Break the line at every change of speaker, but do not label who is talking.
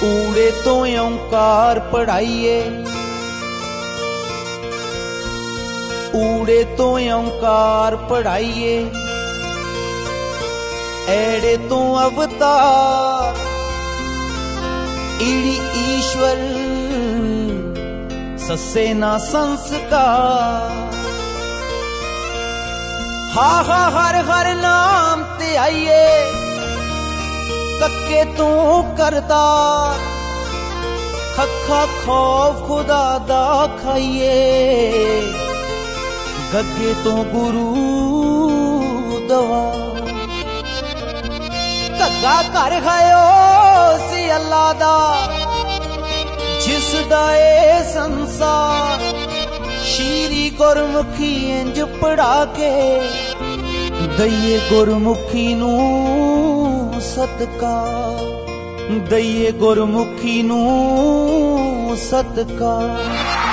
ਊੜੇ ਤੋਂ ਓਂਕਾਰ ਪੜਾਈਏ, ਊੜੇ ਤੋਂ ਓਂਕਾਰ ਪੜਾਈਏ, ਐੜੇ ਤੋਂ ਅਵਤਾਰ ਈੜੀ ਈਸ਼ਵਰ ਸੱਸੇ ਨਾ ਸੰਸਕਾਰ। हा हा हर हर नाम ते आइए, कक्के तू करतार, खखा खौफ खुदा दा खाइए, गगे तो गुरु दवा। कग्गा घर खायो सी अल्लाह दा, जिस दा ए संसार, शीरी गुरमुखी इंज पढ़ा के दईए गुरमुखी नू सतकार, दईए गुरमुखी नू सतकार।